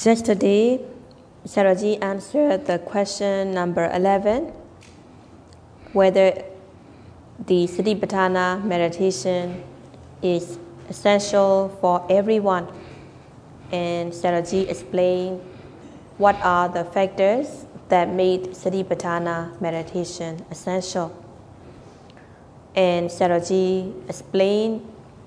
Yesterday, Saraji answered the question number 11, whether the Satipatthana meditation is essential for everyone. And Saraji explained what are the factors that made Satipatthana meditation essential. And Saraji explained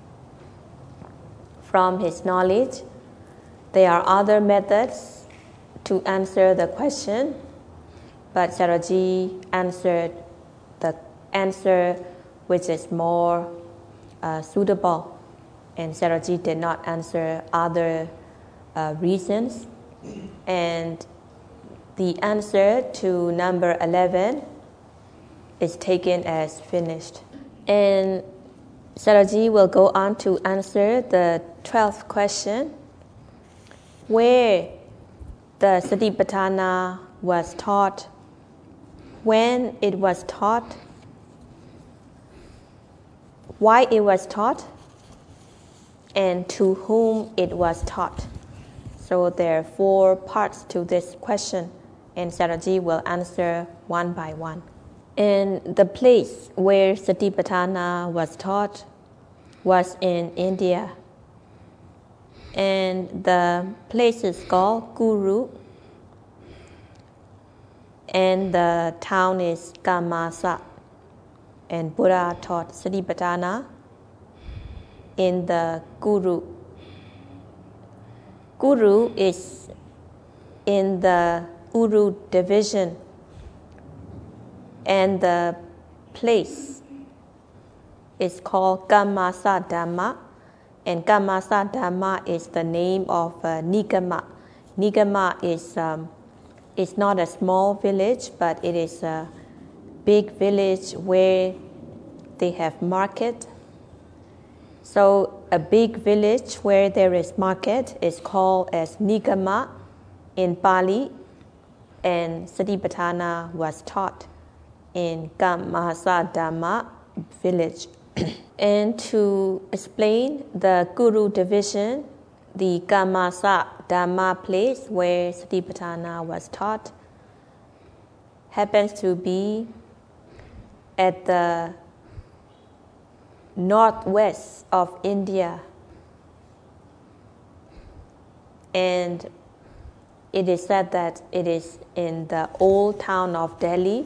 from his knowledge, there are other methods to answer the question, but Saraji answered the answer which is more suitable, and Saraji did not answer other reasons. And the answer to number 11 is taken as finished. And Saraji will go on to answer the 12th question, where the Satipatthana was taught, when it was taught, why it was taught, and to whom it was taught. So there are 4 parts to this question, and Saraji will answer one by one. And the place where Satipatthana was taught was in India. And the place is called Kuru. And the town is Kamasa. And Buddha taught Satipatthana in the Kuru. Kuru is in the Uru division. And the place is called Kamasa Dhamma. And Kamasa Dhamma is the name of Nigama. Nigama is not a small village, but it is a big village where they have market. So a big village where there is market is called as Nigama in Pali, and Satipatthana was taught in Kamasa Dhamma village. And to explain the Kuru division, the Kamasa Dhamma place where Satipatthana was taught happens to be at the northwest of India. And it is said that it is in the old town of Delhi.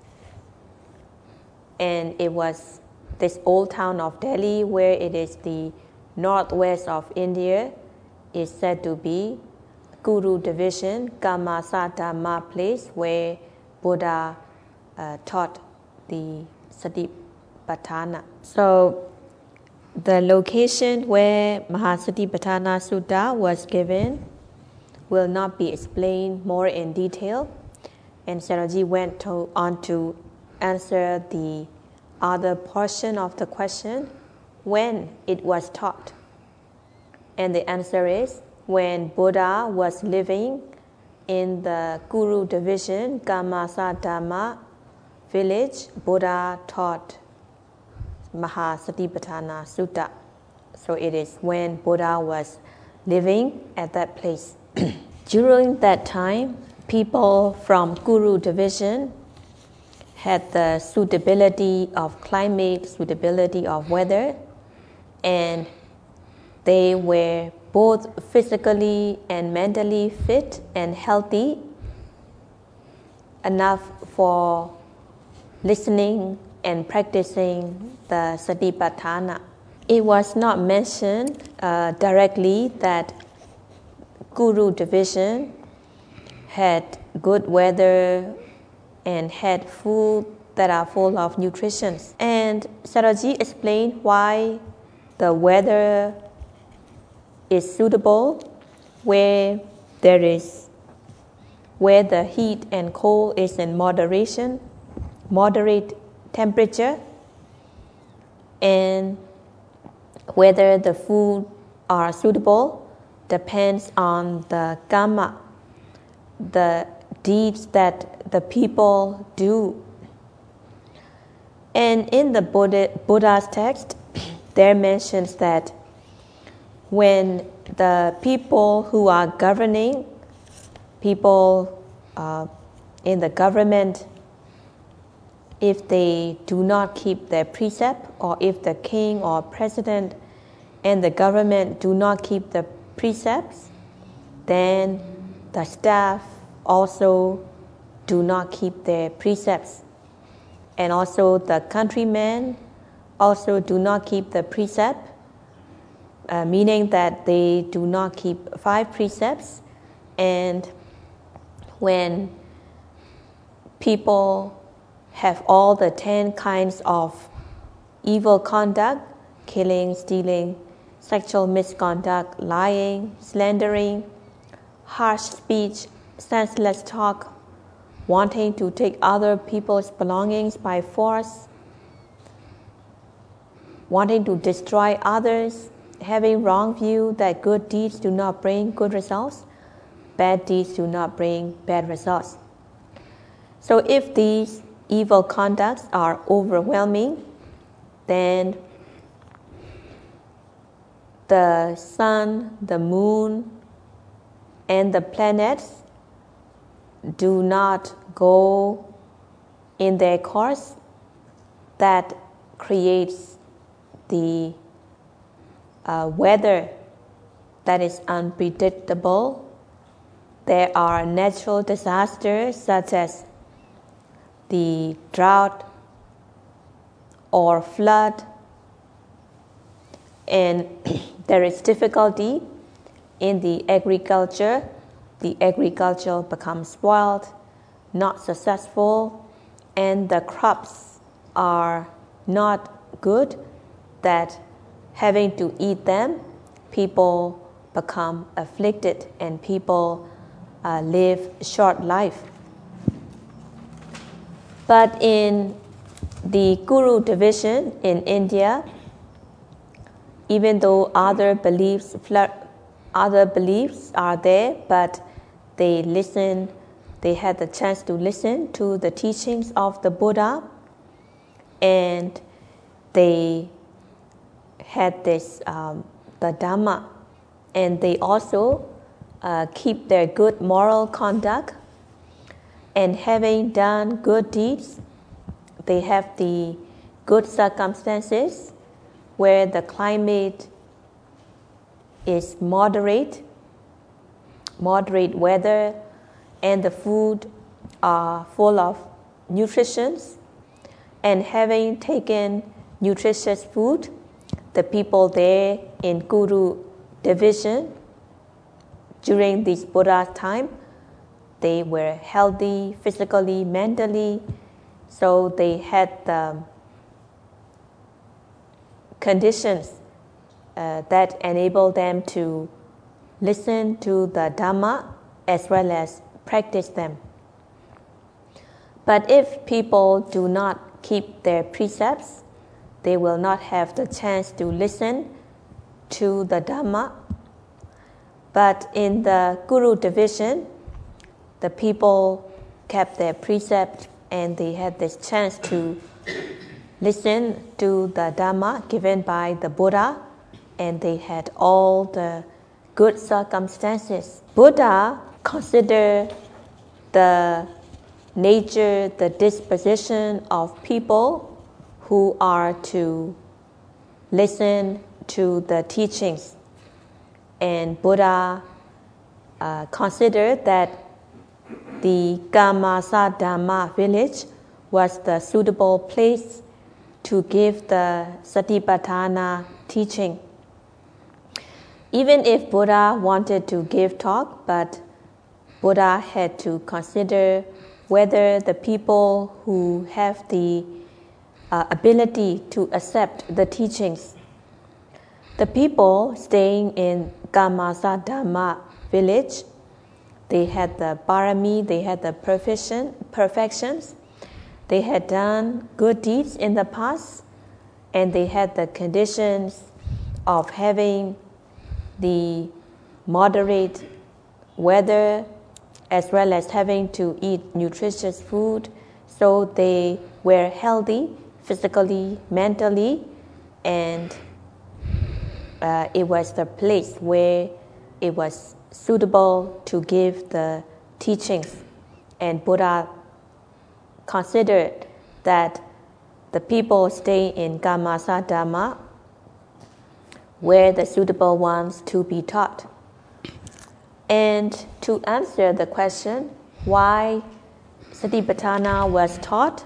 And it was this old town of Delhi, where it is the northwest of India, is said to be Kuru division, Kamasa Dhamma place, where Buddha taught the Satipatthana. So the location where Mahasatipatthana Sutta was given will not be explained more in detail, and Saraji went on to answer the other portion of the question, when it was taught. And the answer is, when Buddha was living in the Kuru division, Kamasa Dhamma village, Buddha taught Mahasatipatthana Sutta. So it is when Buddha was living at that place. During that time, people from Kuru division had the suitability of climate, suitability of weather, and they were both physically and mentally fit and healthy enough for listening and practicing the Satipatthana. It was not mentioned directly that Kuru division had good weather and had food that are full of nutrition. And Saraji explained why the weather is suitable where the heat and cold is in moderate temperature, and whether the food are suitable depends on the karma, the deeds that the people do. And in the Buddha's text, there mentions that when the people who are governing people in the government, if they do not keep their precept, or if the king or president and the government do not keep the precepts, then the staff also do not keep their precepts. And also the countrymen also do not keep the precept, meaning that they do not keep 5 precepts. And when people have all the 10 kinds of evil conduct, killing, stealing, sexual misconduct, lying, slandering, harsh speech, senseless talk, wanting to take other people's belongings by force, wanting to destroy others, having wrong view that good deeds do not bring good results, bad deeds do not bring bad results. So if these evil conducts are overwhelming, then the sun, the moon, and the planets do not go in their course. That creates the weather that is unpredictable. There are natural disasters such as the drought or flood, and there is difficulty in the agriculture. The agriculture becomes spoiled, not successful, and the crops are not good, that having to eat them, people become afflicted and people live short life. But in the Kuru division in India, even though other beliefs are there, but they had the chance to listen to the teachings of the Buddha, and they had this the Dhamma, and they also keep their good moral conduct, and having done good deeds, they have the good circumstances where the climate is moderate weather, and the food are full of nutrition. And having taken nutritious food, the people there in Kuru division during this Buddha time, they were healthy physically, mentally, so they had the conditions that enable them to listen to the Dhamma as well as practice them. But if people do not keep their precepts, they will not have the chance to listen to the Dhamma. But in the Kuru division, the people kept their precepts and they had this chance to listen to the Dhamma given by the Buddha, and they had all the good circumstances. Buddha considered the nature, the disposition of people who are to listen to the teachings. And Buddha considered that the Kamasa Dhamma village was the suitable place to give the Satipatthana teaching. Even if Buddha wanted to give talk, but Buddha had to consider whether the people who have the ability to accept the teachings. The people staying in Kamasa Dhamma village, they had the parami, they had the perfections, they had done good deeds in the past, and they had the conditions of having the moderate weather as well as having to eat nutritious food. So they were healthy physically, mentally, and it was the place where it was suitable to give the teachings. And Buddha considered that the people stay in Kammasa Dhamma were the suitable ones to be taught. And to answer the question why Satipatthana was taught,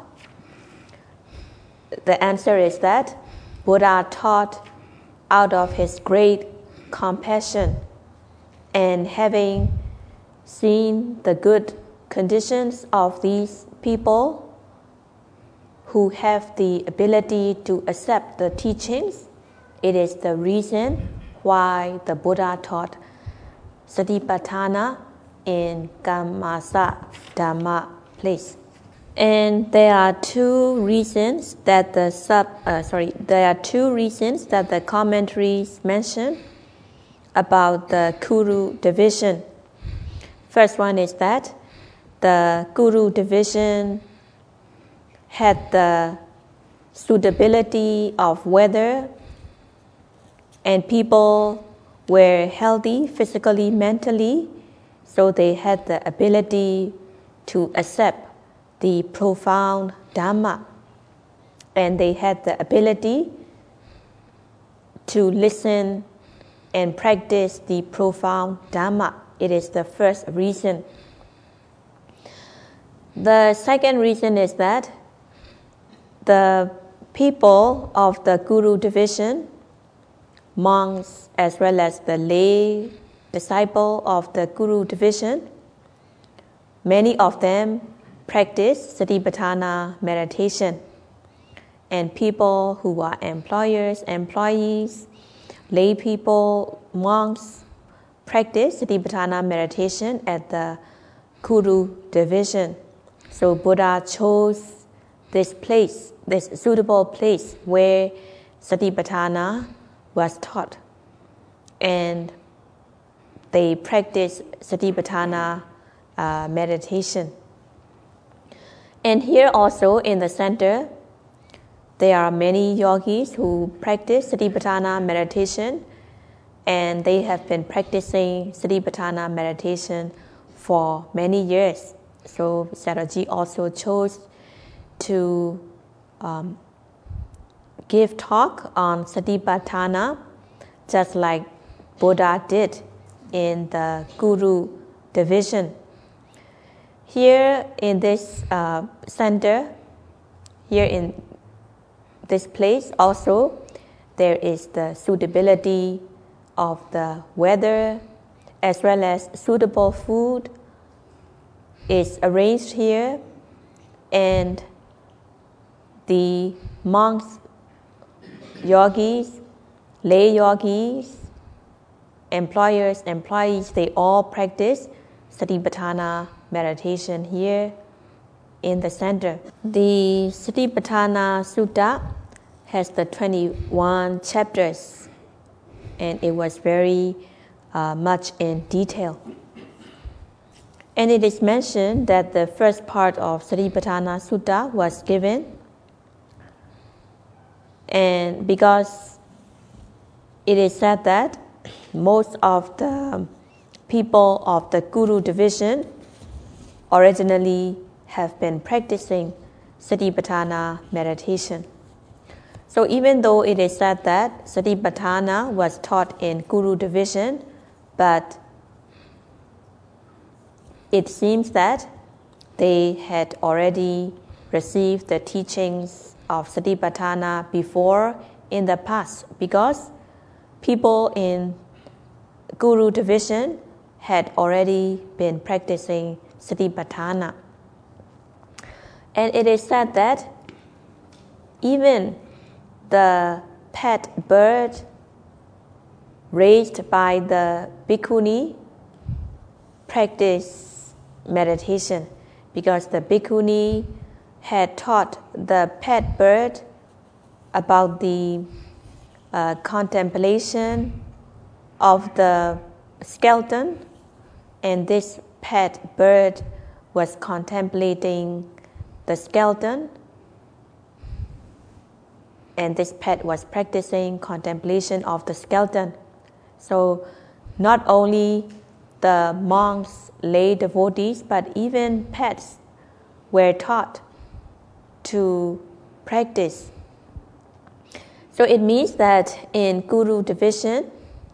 the answer is that Buddha taught out of his great compassion, and having seen the good conditions of these people who have the ability to accept the teachings, it is the reason why the Buddha taught Satipatthana in Kammasa Dhamma place. And there are two reasons that the commentaries mention about the Kuru division. First one is that the Kuru division had the suitability of weather, and people were healthy physically, mentally, so they had the ability to accept the profound Dhamma, and they had the ability to listen and practice the profound Dhamma. It is the first reason. The second reason is that the people of the Kuru division, monks as well as the lay disciple of the Kuru division, many of them practice Satipatthana meditation. And people who are employers, employees, lay people, monks, practice Satipatthana meditation at the Kuru division. So Buddha chose this place, this suitable place where Satipatthana was taught. And they practice Satipatthana meditation. And here also in the center, there are many yogis who practice Satipatthana meditation, and they have been practicing Satipatthana meditation for many years. So Sayadaw also chose to give talk on Satipatthana, just like Buddha did in the Kuru division. Here in this center, here in this place also, there is the suitability of the weather as well as suitable food is arranged here, and the monks, yogis, lay yogis, employers, employees, they all practice Satipatthana meditation here in the center. The Satipatthana Sutta has the 21 chapters, and it was very much in detail. And it is mentioned that the first part of Satipatthana Sutta was given, and because it is said that most of the people of the Kuru division originally have been practicing Satipatthana meditation. So even though it is said that Satipatthana was taught in Kuru division, but it seems that they had already received the teachings of Satipatthana before in the past, because people in Kuru division had already been practicing Satipatthana. And it is said that even the pet bird raised by the bhikkhuni practiced meditation, because the bhikkhuni had taught the pet bird about the contemplation of the skeleton, and this pet bird was contemplating the skeleton, and this pet was practicing contemplation of the skeleton. So not only the monks, lay devotees, but even pets were taught to practice. So it means that in Guru division,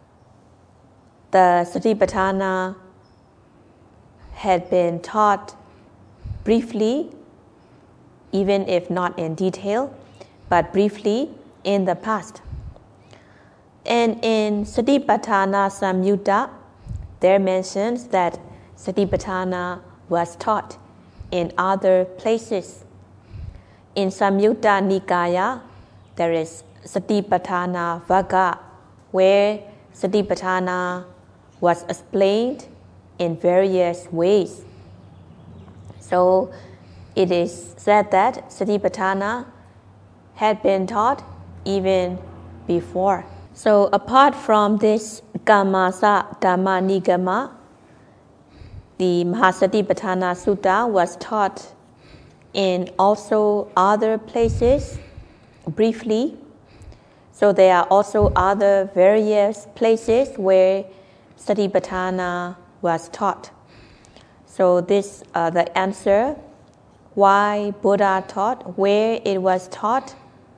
the Satipatthana had been taught briefly, even if not in detail, but briefly in the past. And in Satipatthana Samyutta, there mentions that Satipatthana was taught in other places. In Samyutta Nikaya, there is Satipatthana Vagga, where Satipatthana was explained in various ways. So it is said that Satipatthana had been taught even before. So apart from this Kammasa Dhamma Nigama, the Mahasatipatthana Sutta was taught in also other places briefly. So there are also other various places where Satipatthana was taught. So this the answer why Buddha taught, where it was taught,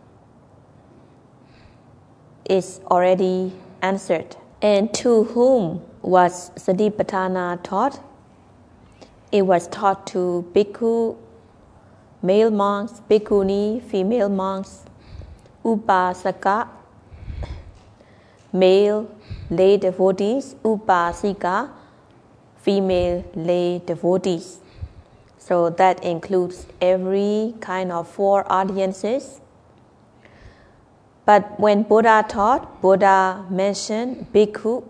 is already answered. And to whom was Satipatthana taught? It was taught to bhikkhu, male monks, bhikkhuni, female monks, upasaka, male lay devotees, upasika, female lay devotees. So that includes every kind of 4 audiences. But when Buddha taught, Buddha mentioned bhikkhu.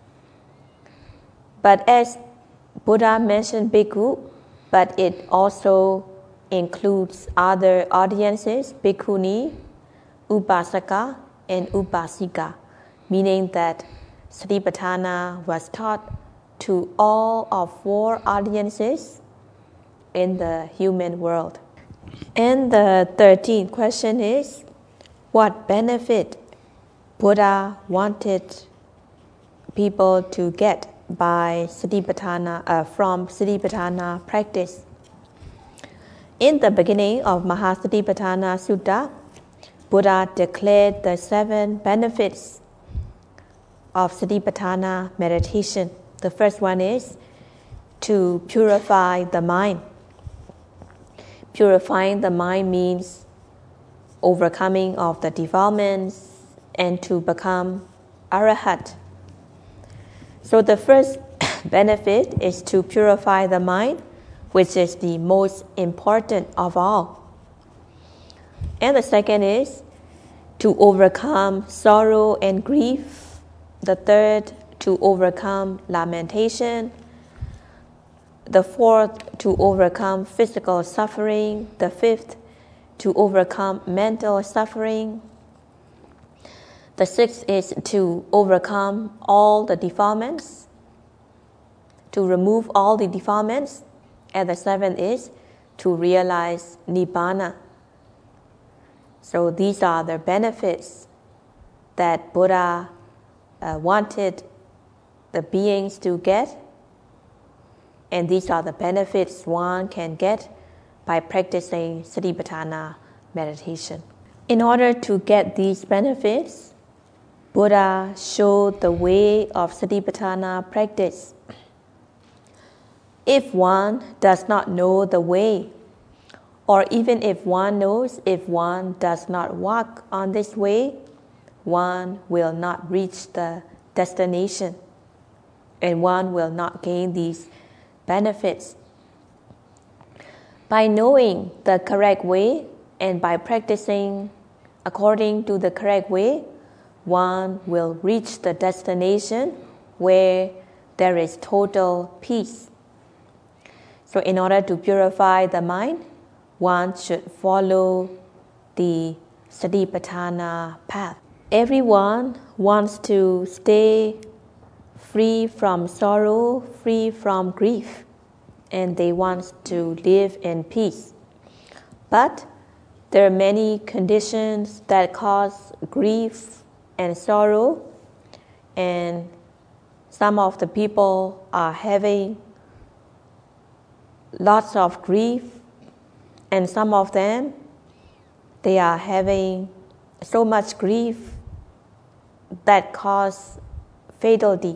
But as Buddha mentioned bhikkhu, but it also includes other audiences, bhikkhuni, upasaka, and upasika, meaning that Satipatthana was taught to all of 4 audiences in the human world. And the 13th question is, what benefit Buddha wanted people to get by Satipatthana, from Satipatthana practice? In the beginning of Mahasatipatthana Sutta, Buddha declared the 7 benefits of Satipatthana meditation. The first one is to purify the mind. Purifying the mind means overcoming of the defilements and to become arahat. So the first benefit is to purify the mind, which is the most important of all. And the second is to overcome sorrow and grief. The third, to overcome lamentation. The fourth, to overcome physical suffering. The fifth, to overcome mental suffering. The sixth is to overcome all the defilements, to remove all the defilements. And the seventh is to realize Nibbana. So these are the benefits that Buddha wanted the beings to get. And these are the benefits one can get by practicing Satipatthana meditation. In order to get these benefits, Buddha showed the way of Satipatthana practice. If one does not know the way, or even if one knows, if one does not walk on this way, one will not reach the destination, and one will not gain these benefits. By knowing the correct way and by practicing according to the correct way, one will reach the destination where there is total peace. So in order to purify the mind, one should follow the Satipatthana path. Everyone wants to stay free from sorrow, free from grief, and they want to live in peace. But there are many conditions that cause grief and sorrow, and some of the people are having lots of grief, and some of them, they are having so much grief that cause fatality.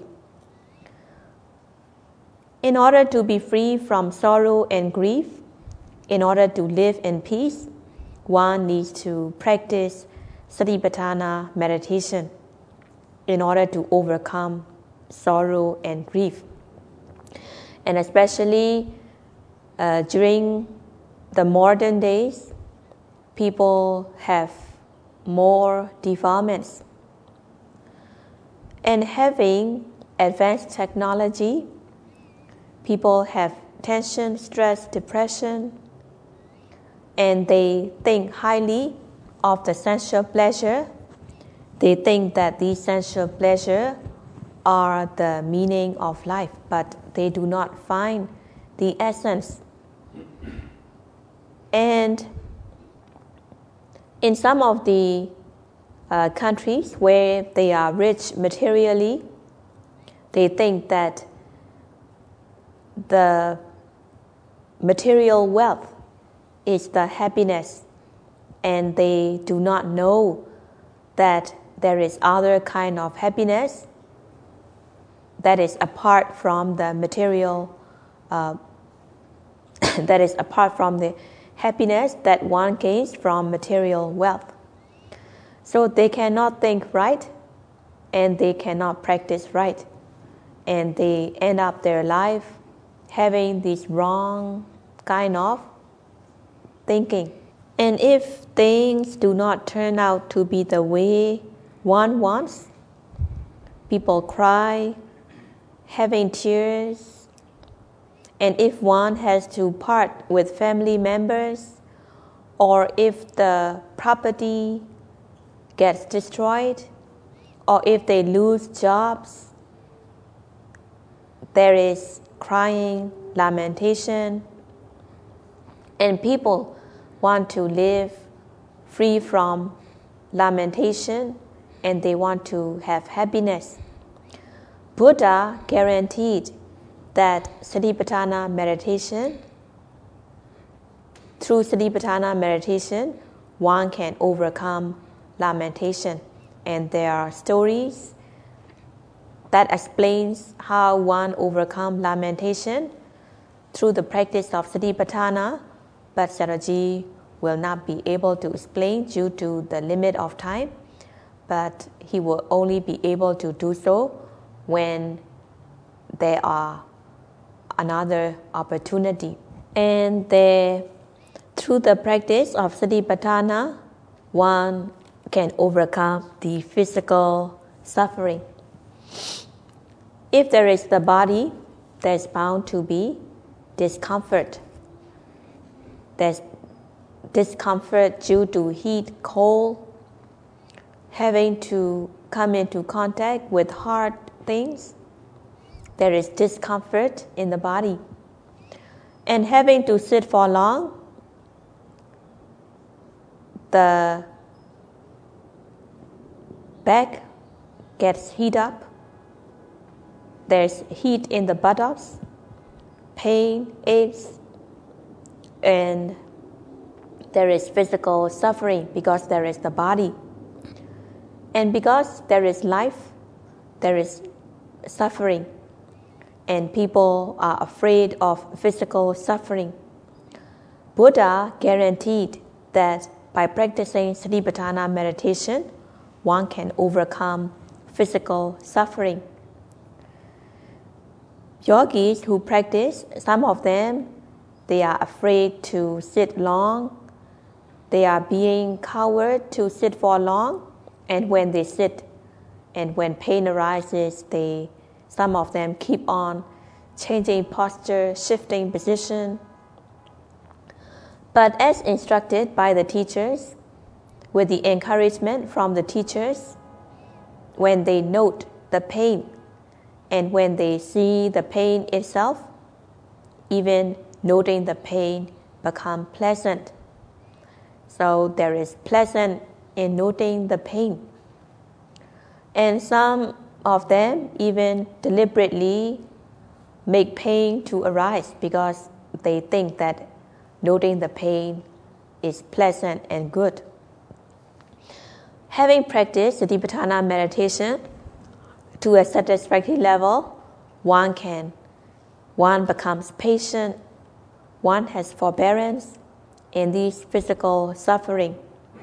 In order to be free from sorrow and grief, in order to live in peace, one needs to practice Satipatthana meditation in order to overcome sorrow and grief. And especially during the modern days, people have more defilements. And having advanced technology, people have tension, stress, depression, and they think highly of the sensual pleasure. They think that these sensual pleasure are the meaning of life, but they do not find the essence. And in some of the countries where they are rich materially, they think that the material wealth is the happiness, and they do not know that there is other kind of happiness that is apart from the material, that is apart from the happiness that one gains from material wealth. So they cannot think right, and they cannot practice right, and they end up their life having this wrong kind of thinking. And if things do not turn out to be the way one wants, people cry, having tears, and if one has to part with family members, or if the property gets destroyed, or if they lose jobs, there is crying, lamentation, and people want to live free from lamentation, and they want to have happiness. Buddha guaranteed that Satipatthana meditation, through Satipatthana meditation, one can overcome lamentation. And there are stories that explains how one overcome lamentation through the practice of Satipatthana, but Sayadaw will not be able to explain due to the limit of time, but he will only be able to do so when there are another opportunity. And through the practice of Satipatthana, one can overcome the physical suffering. If there is the body, there is bound to be discomfort. There's discomfort due to heat, cold, having to come into contact with hard things. There is discomfort in the body. And having to sit for long, the back gets heat up. There's heat in the buttocks, pain, aches, and there is physical suffering because there is the body. And because there is life, there is suffering. And people are afraid of physical suffering. Buddha guaranteed that by practicing Satipatthana meditation, one can overcome physical suffering. Yogis who practice, some of them, they are afraid to sit long. They are being coward to sit for long. And when they sit, and when pain arises, some of them keep on changing posture, shifting position. But as instructed by the teachers, with the encouragement from the teachers, when they note the pain, and when they see the pain itself, even noting the pain become pleasant. So there is pleasant in noting the pain. And some of them even deliberately make pain to arise because they think that noting the pain is pleasant and good. Having practiced Satipatthana meditation to a satisfactory level, one becomes patient, one has forbearance in these physical suffering.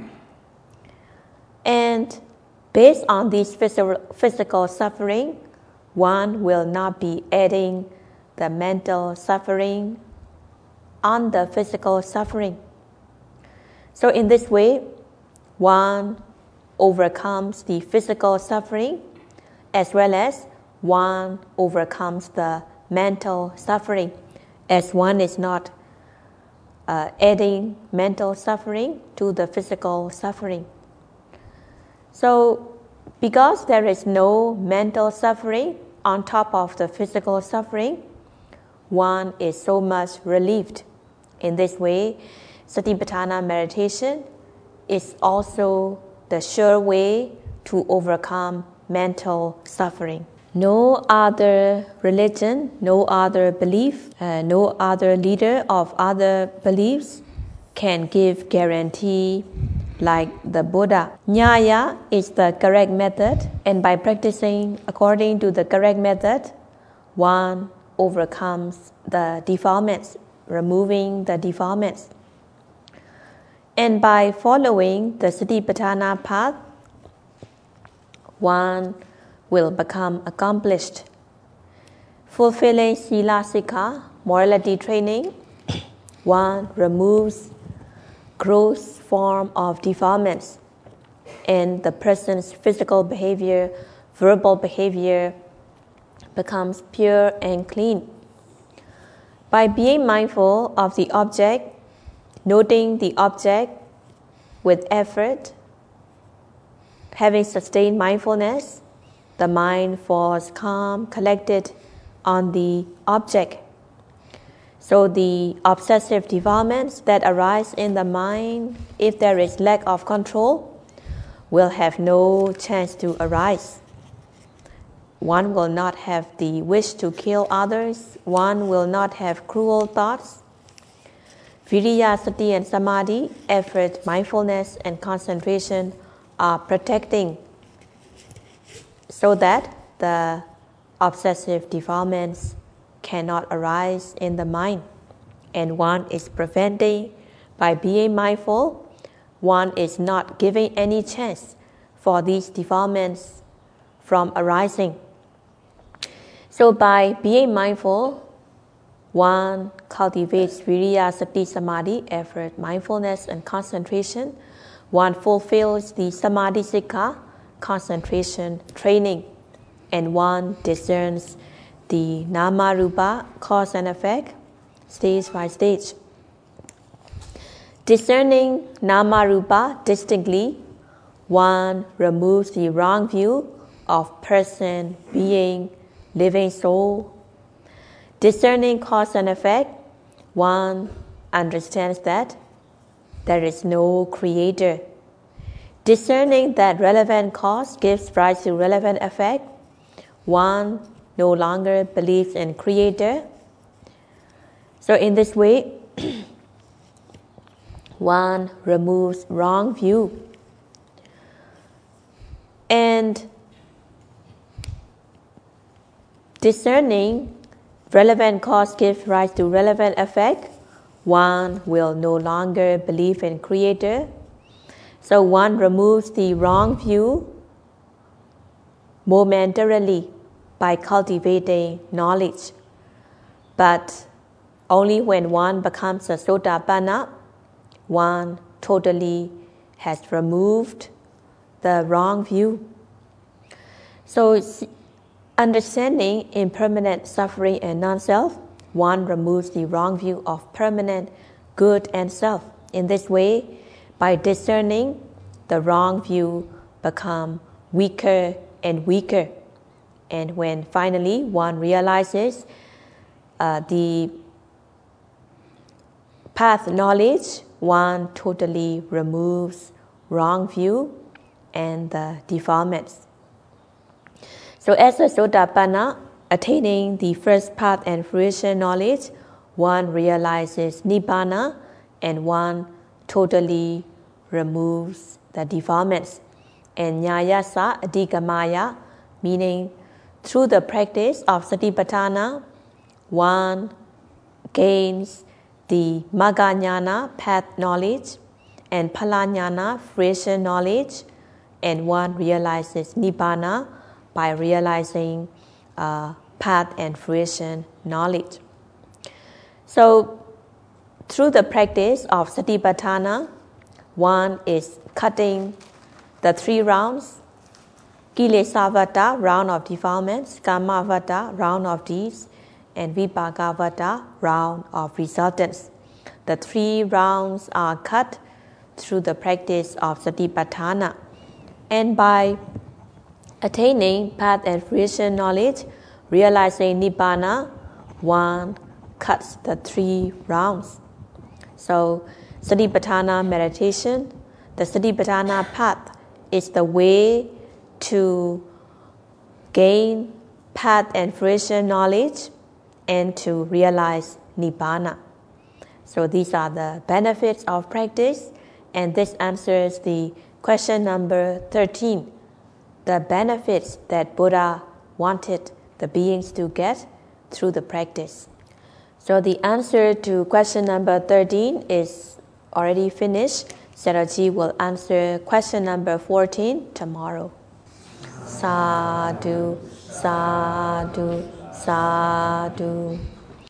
And based on this physical suffering, one will not be adding the mental suffering on the physical suffering. So in this way, one overcomes the physical suffering as well as one overcomes the mental suffering, as one is not adding mental suffering to the physical suffering. So because there is no mental suffering on top of the physical suffering, one is so much relieved. In this way, Satipatthana meditation is also the sure way to overcome mental suffering. No other religion, no other belief, no other leader of other beliefs can give guarantee like the Buddha. Nyaya is the correct method, and by practicing according to the correct method, one overcomes the defilements, removing the defilements. And by following the Satipatthana path, one will become accomplished. Fulfilling Sila Sikha, morality training, one removes gross form of defilements, and the person's physical behavior, verbal behavior becomes pure and clean. By being mindful of the object, noting the object with effort, having sustained mindfulness, the mind falls calm, collected on the object. So the obsessive defilements that arise in the mind, if there is lack of control, will have no chance to arise. One will not have the wish to kill others. One will not have cruel thoughts. Viriya, Sati and Samadhi, effort, mindfulness and concentration are protecting so that the obsessive defilements cannot arise in the mind. And one is preventing, by being mindful, one is not giving any chance for these defilements from arising. So by being mindful, one cultivates Viriya, Sati, Samadhi, effort, mindfulness and concentration. One fulfills the Samadhi Sikha, concentration training, and one discerns the Nama Rupa, cause and effect, stage by stage. Discerning Nama Rupa distinctly, one removes the wrong view of person, being, living soul. Discerning cause and effect, one understands that there is no creator. Discerning that relevant cause gives rise to relevant effect, one no longer believes in creator. So in this way, one removes wrong view. And discerning relevant cause gives rise to relevant effect, one will no longer believe in creator. So one removes the wrong view momentarily by cultivating knowledge. But only when one becomes a Sotapanna, one totally has removed the wrong view. So understanding impermanent suffering and non-self, one removes the wrong view of permanent good and self. In this way, by discerning, the wrong view become weaker and weaker. And when finally one realizes the path knowledge, one totally removes wrong view and the defilements. So as a Sotapanna, attaining the first path and fruition knowledge, one realizes Nibbana and one totally removes the defilements. And Nyayasa Adhigamaya, meaning through the practice of Satipatthana, one gains the Magga Jnana, path knowledge, and Phala Jnana, fruition knowledge, and one realizes Nibbana by realizing path and fruition knowledge. So, through the practice of Satipatthana, one is cutting the 3 rounds: Kilesavata, round of defilements; Kamavata, round of deeds; and Vipakavata, round of resultants. The 3 rounds are cut through the practice of Satipatthana. And by attaining path and fruition knowledge, realizing Nibbana, one cuts the 3 rounds. So, Satipatthana meditation, the Satipatthana path is the way to gain path and fruition knowledge and to realize Nibbana. So these are the benefits of practice, and this answers the question number 13, the benefits that Buddha wanted the beings to get through the practice. So the answer to question number 13 is already finished. Sayadaw will answer question number 14 tomorrow. Sadhu, sadhu, sadhu.